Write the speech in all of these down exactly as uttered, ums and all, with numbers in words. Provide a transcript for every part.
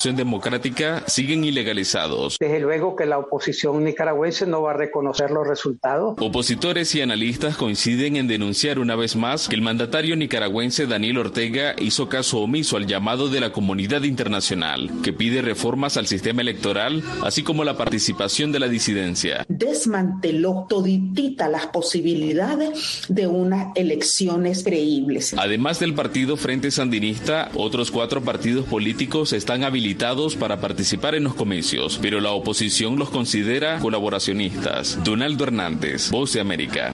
democrática siguen ilegalizados. Desde luego que la oposición nicaragüense no va a reconocer los resultados. Opositores y analistas coinciden en denunciar una vez más que el mandatario nicaragüense Daniel Ortega hizo caso omiso al llamado de la comunidad internacional, que pide reformas al sistema electoral, así como la participación de la disidencia. Desmanteló toditita las posibilidades de unas elecciones creíbles. Además del partido Frente Sandinista, otros cuatro partidos políticos están habilitados para participar en los comicios, pero la oposición los considera colaboracionistas. Donaldo Hernández, Voz de América.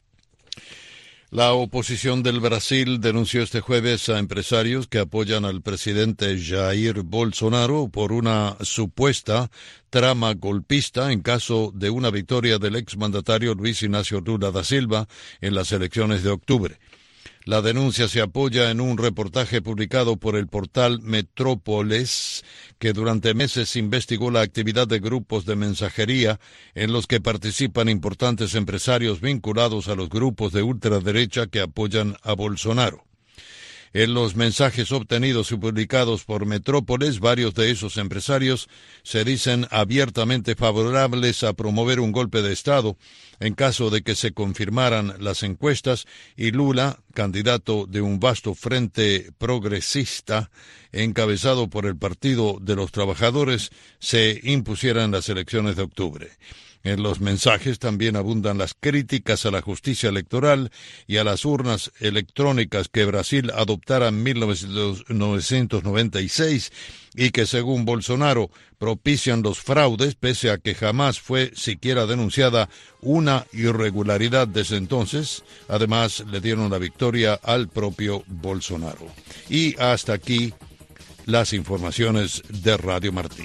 La oposición del Brasil denunció este jueves a empresarios que apoyan al presidente Jair Bolsonaro por una supuesta trama golpista en caso de una victoria del exmandatario Luis Ignacio Lula da Silva en las elecciones de octubre. La denuncia se apoya en un reportaje publicado por el portal Metrópolis, que durante meses investigó la actividad de grupos de mensajería en los que participan importantes empresarios vinculados a los grupos de ultraderecha que apoyan a Bolsonaro. En los mensajes obtenidos y publicados por Metrópolis, varios de esos empresarios se dicen abiertamente favorables a promover un golpe de Estado en caso de que se confirmaran las encuestas y Lula, candidato de un vasto frente progresista encabezado por el Partido de los Trabajadores, se impusiera en las elecciones de octubre. En los mensajes también abundan las críticas a la justicia electoral y a las urnas electrónicas que Brasil adoptara en mil novecientos noventa y seis y que, según Bolsonaro, propician los fraudes, pese a que jamás fue siquiera denunciada una irregularidad desde entonces. Además, le dieron la victoria al propio Bolsonaro. Y hasta aquí las informaciones de Radio Martí.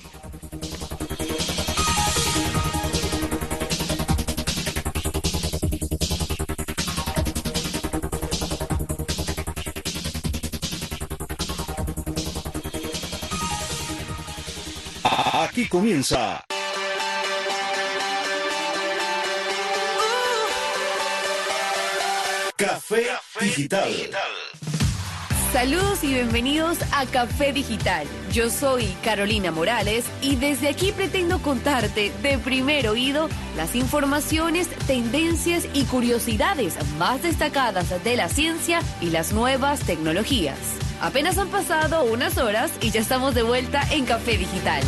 Aquí comienza Café Digital. Saludos y bienvenidos a Café Digital. Yo soy Carolina Morales y desde aquí pretendo contarte de primer oído las informaciones, tendencias y curiosidades más destacadas de la ciencia y las nuevas tecnologías. Apenas han pasado unas horas y ya estamos de vuelta en Café Digital.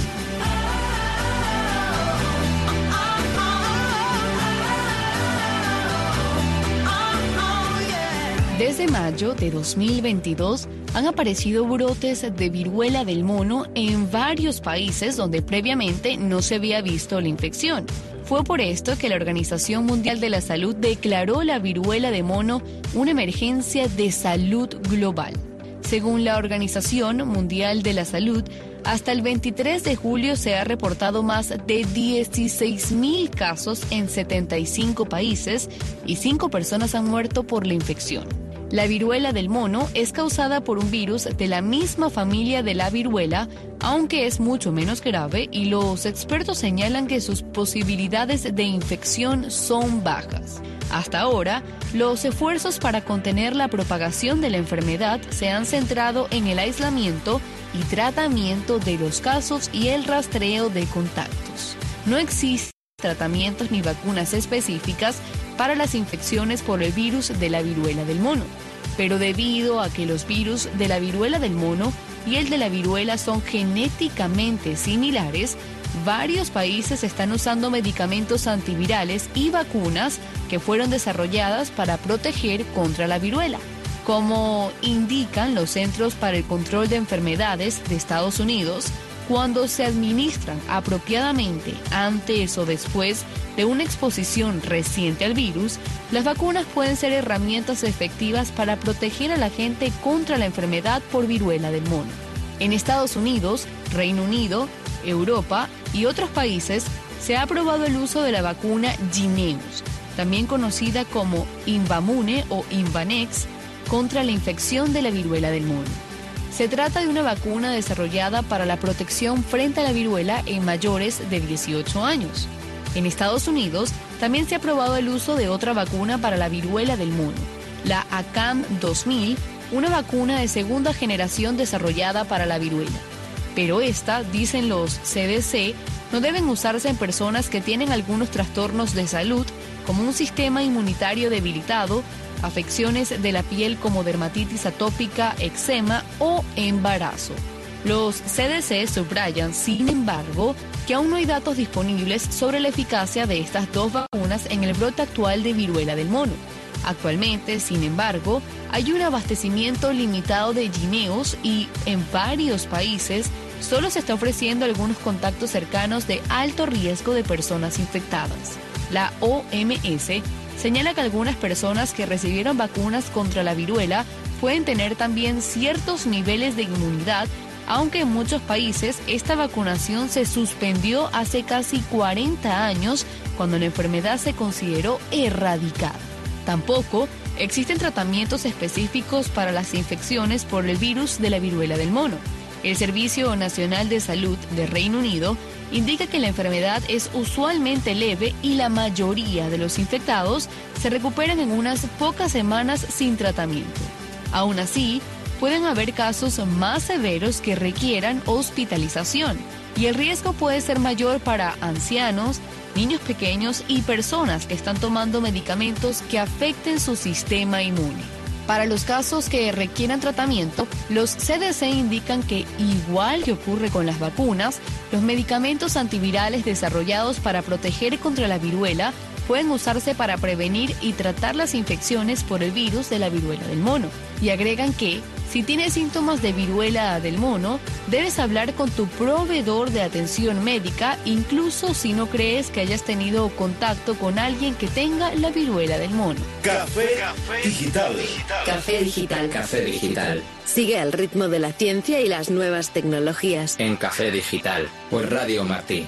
Desde mayo de dos mil veintidós han aparecido brotes de viruela del mono en varios países donde previamente no se había visto la infección. Fue por esto que la Organización Mundial de la Salud declaró la viruela de mono una emergencia de salud global. Según la Organización Mundial de la Salud, hasta el veintitrés de julio se ha reportado más de dieciséis mil casos en setenta y cinco países y cinco personas han muerto por la infección. La viruela del mono es causada por un virus de la misma familia de la viruela, aunque es mucho menos grave y los expertos señalan que sus posibilidades de infección son bajas. Hasta ahora, los esfuerzos para contener la propagación de la enfermedad se han centrado en el aislamiento y tratamiento de los casos y el rastreo de contactos. No existen tratamientos ni vacunas específicas para las infecciones por el virus de la viruela del mono, pero debido a que los virus de la viruela del mono y el de la viruela son genéticamente similares, varios países están usando medicamentos antivirales y vacunas que fueron desarrolladas para proteger contra la viruela. Como indican los Centros para el Control de Enfermedades de Estados Unidos, cuando se administran apropiadamente antes o después de una exposición reciente al virus, las vacunas pueden ser herramientas efectivas para proteger a la gente contra la enfermedad por viruela del mono. En Estados Unidos, Reino Unido, Europa y otros países se ha aprobado el uso de la vacuna Jynneos, también conocida como Imvamune o Imvanex, contra la infección de la viruela del mono. Se trata de una vacuna desarrollada para la protección frente a la viruela en mayores de dieciocho años. En Estados Unidos también se ha aprobado el uso de otra vacuna para la viruela del mono, la A C A M dos mil, una vacuna de segunda generación desarrollada para la viruela. pero esta, dicen los C D C, no deben usarse en personas que tienen algunos trastornos de salud, como un sistema inmunitario debilitado, afecciones de la piel como dermatitis atópica, eczema o embarazo. Los C D C subrayan, sin embargo, que aún no hay datos disponibles sobre la eficacia de estas dos vacunas en el brote actual de viruela del mono. Actualmente, sin embargo, hay un abastecimiento limitado de guineos y en varios países solo se está ofreciendo algunos contactos cercanos de alto riesgo de personas infectadas. La O M S señala que algunas personas que recibieron vacunas contra la viruela pueden tener también ciertos niveles de inmunidad, aunque en muchos países esta vacunación se suspendió hace casi cuarenta años cuando la enfermedad se consideró erradicada. Tampoco existen tratamientos específicos para las infecciones por el virus de la viruela del mono. El Servicio Nacional de Salud de Reino Unido indica que la enfermedad es usualmente leve y la mayoría de los infectados se recuperan en unas pocas semanas sin tratamiento. Aún así, pueden haber casos más severos que requieran hospitalización y el riesgo puede ser mayor para ancianos, niños pequeños y personas que están tomando medicamentos que afecten su sistema inmune. Para los casos que requieran tratamiento, los C D C indican que, igual que ocurre con las vacunas, los medicamentos antivirales desarrollados para proteger contra la viruela pueden usarse para prevenir y tratar las infecciones por el virus de la viruela del mono. Y agregan que, si tienes síntomas de viruela del mono, debes hablar con tu proveedor de atención médica, incluso si no crees que hayas tenido contacto con alguien que tenga la viruela del mono. Café, Café Digital. Café Digital. Café Digital. Sigue al ritmo de la ciencia y las nuevas tecnologías. En Café Digital, por Radio Martí.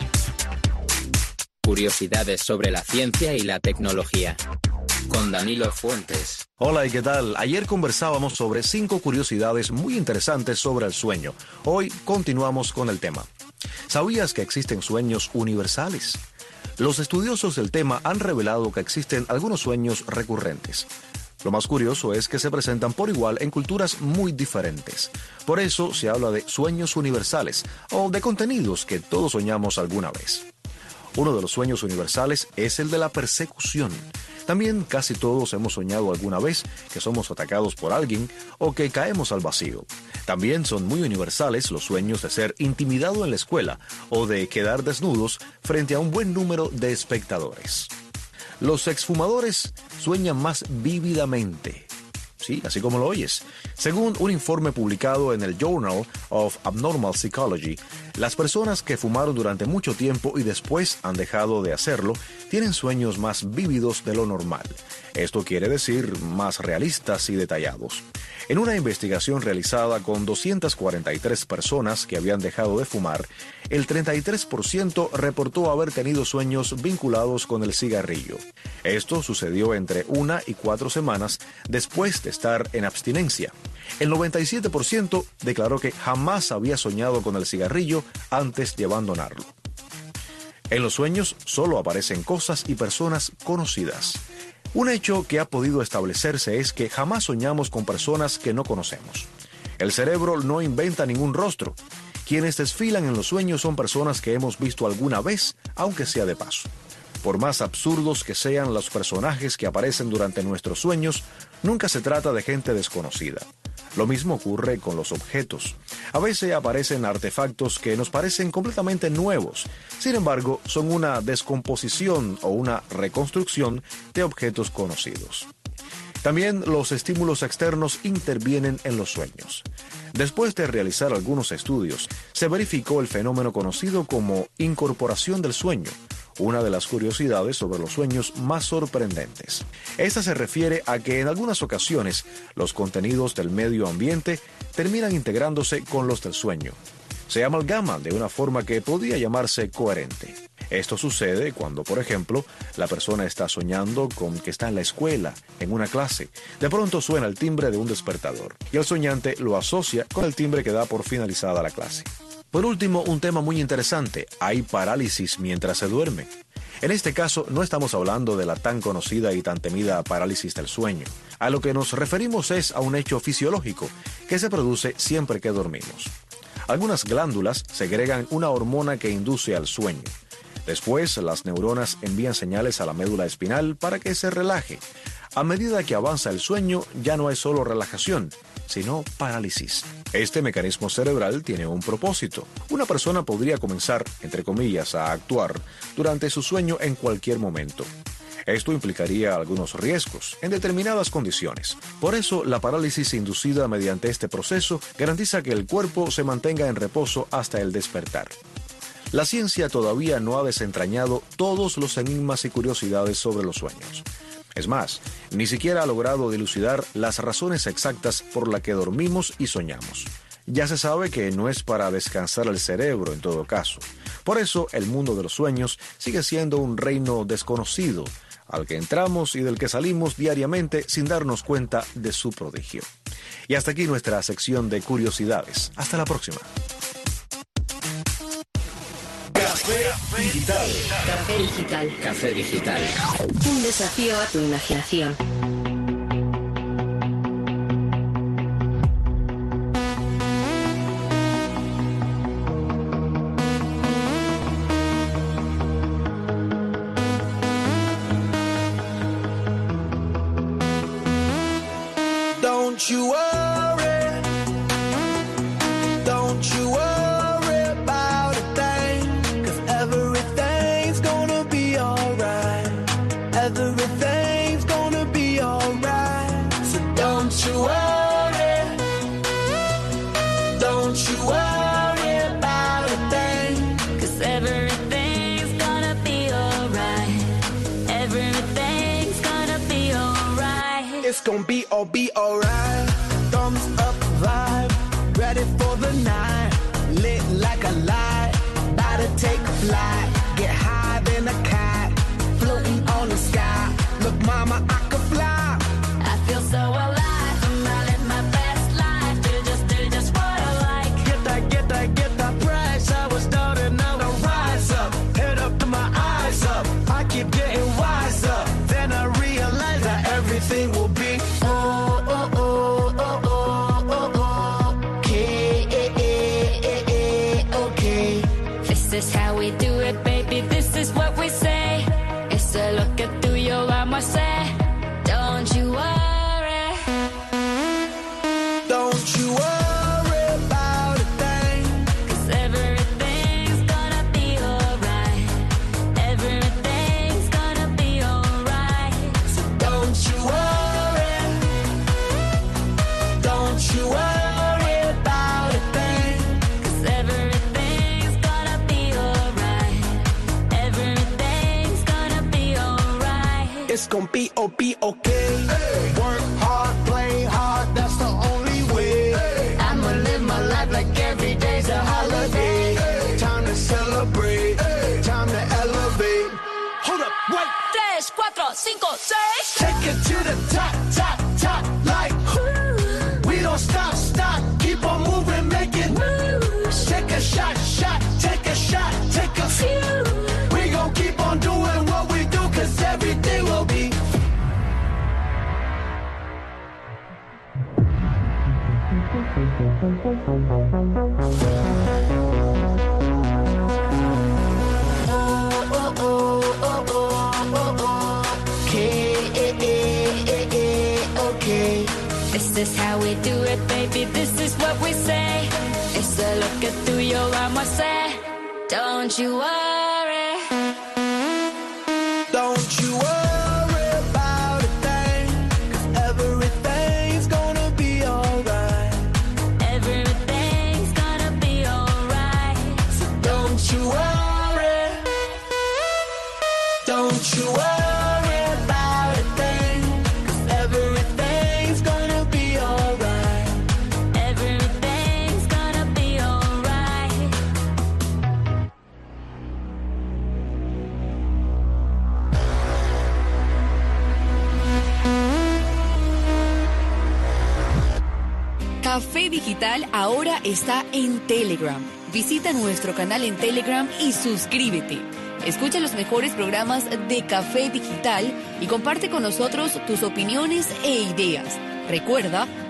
Curiosidades sobre la ciencia y la tecnología. Con Danilo Fuentes. Hola, ¿y qué tal? Ayer conversábamos sobre cinco curiosidades muy interesantes sobre el sueño. Hoy continuamos con el tema. ¿Sabías que existen sueños universales? Los estudiosos del tema han revelado que existen algunos sueños recurrentes. Lo más curioso es que se presentan por igual en culturas muy diferentes. Por eso se habla de sueños universales o de contenidos que todos soñamos alguna vez. Uno de los sueños universales es el de la persecución. También casi todos hemos soñado alguna vez que somos atacados por alguien o que caemos al vacío. También son muy universales los sueños de ser intimidado en la escuela o de quedar desnudos frente a un buen número de espectadores. Los exfumadores sueñan más vívidamente. Sí, así como lo oyes. Según un informe publicado en el Journal of Abnormal Psychology, las personas que fumaron durante mucho tiempo y después han dejado de hacerlo tienen sueños más vívidos de lo normal. Esto quiere decir más realistas y detallados. En una investigación realizada con doscientas cuarenta y tres personas que habían dejado de fumar, el treinta y tres por ciento reportó haber tenido sueños vinculados con el cigarrillo. Esto sucedió entre una y cuatro semanas después de estar en abstinencia. El noventa y siete por ciento declaró que jamás había soñado con el cigarrillo antes de abandonarlo. En los sueños solo aparecen cosas y personas conocidas. Un hecho que ha podido establecerse es que jamás soñamos con personas que no conocemos. El cerebro no inventa ningún rostro. Quienes desfilan en los sueños son personas que hemos visto alguna vez, aunque sea de paso. Por más absurdos que sean los personajes que aparecen durante nuestros sueños, nunca se trata de gente desconocida. Lo mismo ocurre con los objetos. A veces aparecen artefactos que nos parecen completamente nuevos. Sin embargo, son una descomposición o una reconstrucción de objetos conocidos. También los estímulos externos intervienen en los sueños. Después de realizar algunos estudios, se verificó el fenómeno conocido como incorporación del sueño, una de las curiosidades sobre los sueños más sorprendentes. Esta se refiere a que en algunas ocasiones los contenidos del medio ambiente terminan integrándose con los del sueño. Se amalgaman de una forma que podría llamarse coherente. Esto sucede cuando, por ejemplo, la persona está soñando con que está en la escuela, en una clase. De pronto suena el timbre de un despertador y el soñante lo asocia con el timbre que da por finalizada la clase. Por último, un tema muy interesante: hay parálisis mientras se duerme. En este caso, no estamos hablando de la tan conocida y tan temida parálisis del sueño. A lo que nos referimos es a un hecho fisiológico que se produce siempre que dormimos. Algunas glándulas segregan una hormona que induce al sueño. Después, las neuronas envían señales a la médula espinal para que se relaje. A medida que avanza el sueño, ya no hay solo relajación, sino parálisis. Este mecanismo cerebral tiene un propósito. Una persona podría comenzar, entre comillas, a actuar durante su sueño en cualquier momento. Esto implicaría algunos riesgos en determinadas condiciones. Por eso, la parálisis inducida mediante este proceso garantiza que el cuerpo se mantenga en reposo hasta el despertar. La ciencia todavía no ha desentrañado todos los enigmas y curiosidades sobre los sueños. Es más, ni siquiera ha logrado dilucidar las razones exactas por las que dormimos y soñamos. Ya se sabe que no es para descansar el cerebro en todo caso. Por eso, el mundo de los sueños sigue siendo un reino desconocido, al que entramos y del que salimos diariamente sin darnos cuenta de su prodigio. Y hasta aquí nuestra sección de curiosidades. Hasta la próxima. Café Digital. Café Digital. Café Digital. Un desafío a tu imaginación. Don't you worry, don't you worry about a thing, 'cause everything's gonna be alright, everything's gonna be alright, so don't you worry, don't you worry about a thing, 'cause everything's gonna be alright, everything's gonna be alright, it's gonna be all be alright, thumbs up vibe, ready for the night, lit like a light, about to take a flight, get high than a cat, floating on the sky, look mama I could fly, I feel so alive, I'm living my best life, do just, do just what I like, get that, get that, get that price, I was starting now to rise up, head up to my eyes up, I keep getting wiser, then I realize that everything will be oh, oh, oh, oh, oh, oh, okay, okay. This is how we do it, baby, this is what we say. It's a lo que tú y yo vamos a hacer. Don't you worry, don't you worry about a thing, 'cause everything's gonna be alright, everything's gonna be alright, so don't you worry, don't you worry about a thing, 'cause everything's gonna be alright, everything's gonna be alright. it's gonna be oh be okay, work hard, play hard, that's the only way, I'ma live my life like every day's a holiday, time to celebrate, time to elevate, hold up, wait, Tres, cuatro, cinco, seis. take it to the top, top, top, like whoo. We don't stop, stop, keep on moving, make it moves. Take a shot, shot, take a shot, take a few. We gon' keep on doing what we do, 'cause everything will be. Oh, oh, oh, oh, oh, oh, oh. Okay, okay. This is how we do it, baby, this is what we say. It's a lo que tú y yo vamos a hacer. Don't you worry, don't you worry about a thing, 'cause everything's gonna be alright, everything's gonna be alright, so don't you worry, don't you worry about a thing, 'cause everything's gonna be alright, everything's gonna be alright. Café Digital ahora está en Telegram. Visita nuestro canal en Telegram y suscríbete. Escucha los mejores programas de Café Digital y comparte con nosotros tus opiniones e ideas. Recuerda,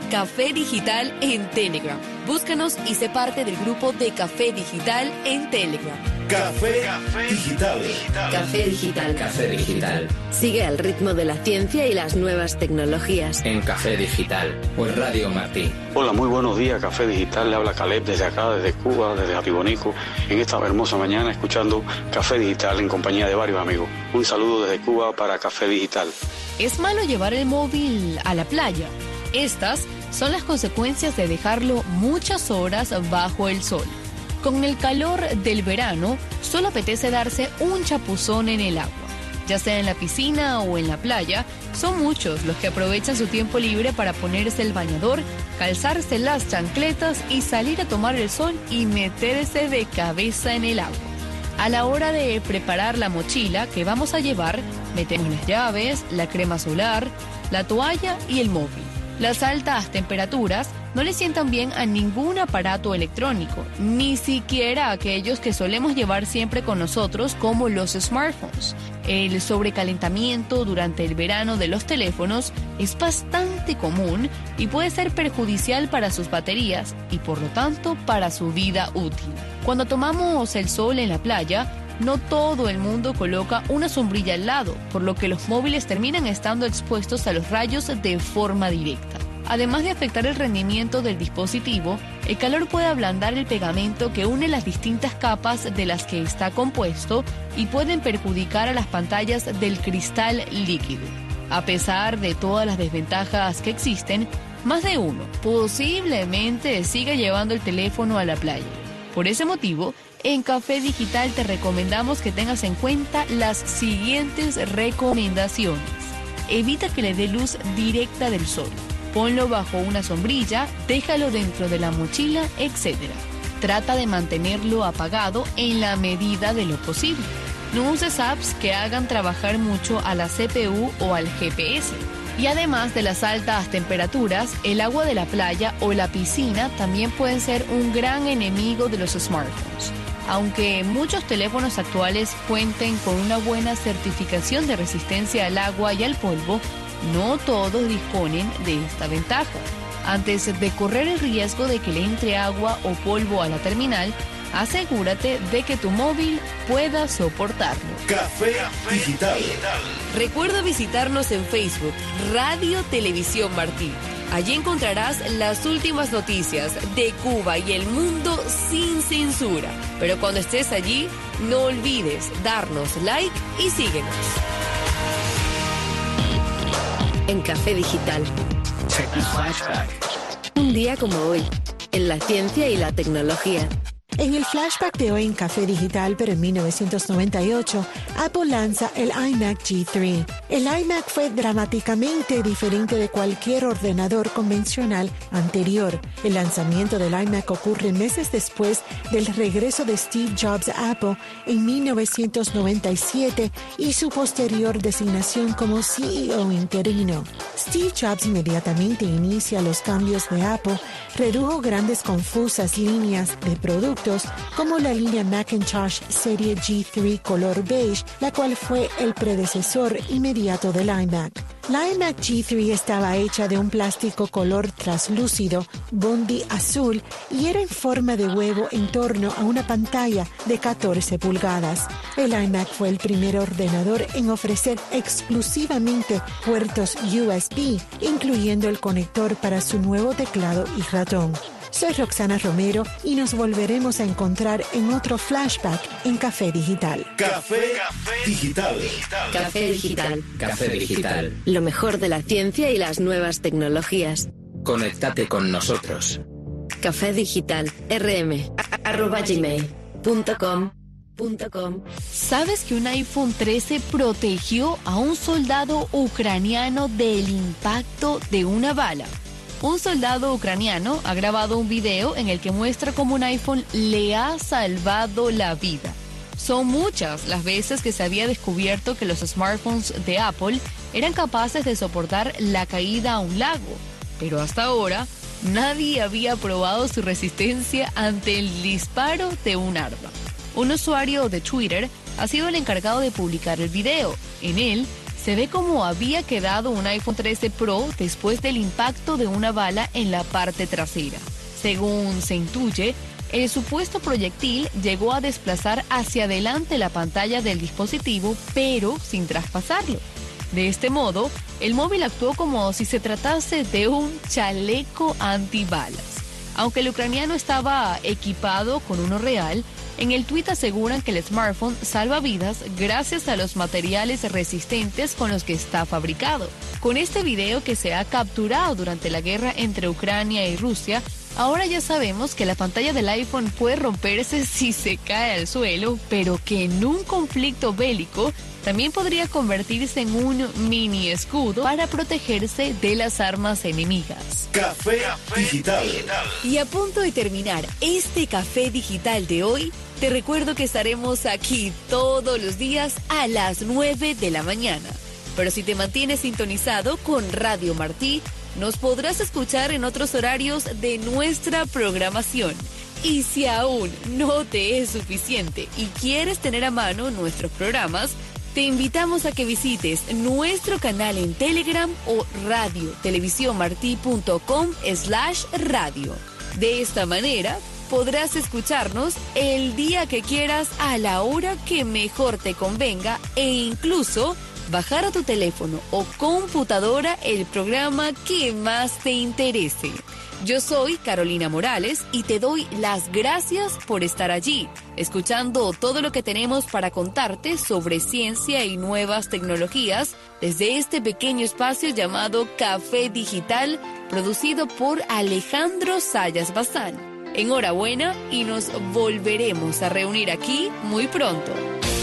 Café Digital en Telegram. Búscanos y sé parte del grupo de Café Digital en Telegram. Café, Café Digital. Café Digital. Café Digital. Sigue al ritmo de la ciencia y las nuevas tecnologías. En Café Digital o en Radio Martí. Hola, muy buenos días, Café Digital. Le habla Caleb desde acá, desde Cuba, desde Jatibonico, en esta hermosa mañana escuchando Café Digital en compañía de varios amigos. Un saludo desde Cuba para Café Digital. ¿Es malo llevar el móvil a la playa? Estas son las consecuencias de dejarlo muchas horas bajo el sol. Con el calor del verano, solo apetece darse un chapuzón en el agua. Ya sea en la piscina o en la playa, son muchos los que aprovechan su tiempo libre para ponerse el bañador, calzarse las chancletas y salir a tomar el sol y meterse de cabeza en el agua. A la hora de preparar la mochila que vamos a llevar, metemos las llaves, la crema solar, la toalla y el móvil. Las altas temperaturas no le sientan bien a ningún aparato electrónico, ni siquiera a aquellos que solemos llevar siempre con nosotros, como los smartphones. El sobrecalentamiento durante el verano de los teléfonos es bastante común y puede ser perjudicial para sus baterías y por lo tanto para su vida útil. Cuando tomamos el sol en la playa, no todo el mundo coloca una sombrilla al lado, por lo que los móviles terminan estando expuestos a los rayos de forma directa. Además de afectar el rendimiento del dispositivo, el calor puede ablandar el pegamento que une las distintas capas de las que está compuesto y pueden perjudicar a las pantallas del cristal líquido. A pesar de todas las desventajas que existen, más de uno posiblemente siga llevando el teléfono a la playa. Por ese motivo, en Café Digital te recomendamos que tengas en cuenta las siguientes recomendaciones. Evita que le dé luz directa del sol. Ponlo bajo una sombrilla, déjalo dentro de la mochila, etcétera. Trata de mantenerlo apagado en la medida de lo posible. No uses apps que hagan trabajar mucho a la C P U o al G P S. Y además de las altas temperaturas, el agua de la playa o la piscina también pueden ser un gran enemigo de los smartphones. Aunque muchos teléfonos actuales cuenten con una buena certificación de resistencia al agua y al polvo, no todos disponen de esta ventaja. Antes de correr el riesgo de que le entre agua o polvo a la terminal, asegúrate de que tu móvil pueda soportarlo. Café Digital. Recuerda visitarnos en Facebook, Radio Televisión Martí. Allí encontrarás las últimas noticias de Cuba y el mundo sin censura. Pero cuando estés allí, no olvides darnos like y síguenos. En Café Digital. Un día como hoy, en la ciencia y la tecnología. En el flashback de hoy en Café Digital, pero en mil novecientos noventa y ocho, Apple lanza el iMac G tres. El iMac fue dramáticamente diferente de cualquier ordenador convencional anterior. El lanzamiento del iMac ocurre meses después del regreso de Steve Jobs a Apple en mil novecientos noventa y siete y su posterior designación como C E O interino. Steve Jobs inmediatamente inicia los cambios de Apple, redujo grandes confusas líneas de productos como la línea Macintosh serie G tres color beige, la cual fue el predecesor inmediato del iMac. La iMac G tres estaba hecha de un plástico color traslúcido, Bondi azul, y era en forma de huevo en torno a una pantalla de catorce pulgadas. El iMac fue el primer ordenador en ofrecer exclusivamente puertos U S B, incluyendo el conector para su nuevo teclado y ratón. Soy Roxana Romero y nos volveremos a encontrar en otro flashback en Café Digital. Café Digital. Café Digital. Café Digital. Lo mejor de la ciencia y las nuevas tecnologías. Conéctate con nosotros. Café Digital. rm arroba gmail punto com punto com. ¿Sabes que un iPhone trece protegió a un soldado ucraniano del impacto de una bala? Un soldado ucraniano ha grabado un video en el que muestra cómo un iPhone le ha salvado la vida. Son muchas las veces que se había descubierto que los smartphones de Apple eran capaces de soportar la caída a un lago, pero hasta ahora nadie había probado su resistencia ante el disparo de un arma. Un usuario de Twitter ha sido el encargado de publicar el video. En él Se ve como había quedado un iPhone trece Pro después del impacto de una bala en la parte trasera. Según se intuye, el supuesto proyectil llegó a desplazar hacia adelante la pantalla del dispositivo, pero sin traspasarlo. De este modo, el móvil actuó como si se tratase de un chaleco antibalas. Aunque el ucraniano estaba equipado con uno real, en el tuit aseguran que el smartphone salva vidas gracias a los materiales resistentes con los que está fabricado. Con este video que se ha capturado durante la guerra entre Ucrania y Rusia, ahora ya sabemos que la pantalla del iPhone puede romperse si se cae al suelo, pero que en un conflicto bélico también podría convertirse en un mini escudo para protegerse de las armas enemigas. Café Digital. Y a punto de terminar este Café Digital de hoy, te recuerdo que estaremos aquí todos los días a las nueve de la mañana. Pero si te mantienes sintonizado con Radio Martí, nos podrás escuchar en otros horarios de nuestra programación. Y si aún no te es suficiente y quieres tener a mano nuestros programas, te invitamos a que visites nuestro canal en Telegram o radio televisión martí punto com slash radio. De esta manera, podrás escucharnos el día que quieras a la hora que mejor te convenga e incluso bajar a tu teléfono o computadora el programa que más te interese. Yo soy Carolina Morales y te doy las gracias por estar allí, escuchando todo lo que tenemos para contarte sobre ciencia y nuevas tecnologías desde este pequeño espacio llamado Café Digital, producido por Alejandro Sayas Bazán. Enhorabuena y nos volveremos a reunir aquí muy pronto.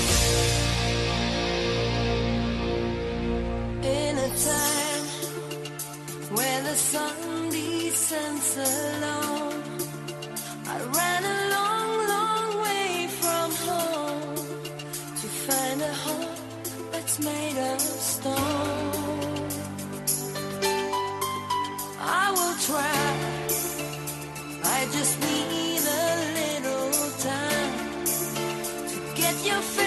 Where the sun descends alone, I ran a long, long way from home to find a home that's made of stone. I will try, I just need a little time to get your face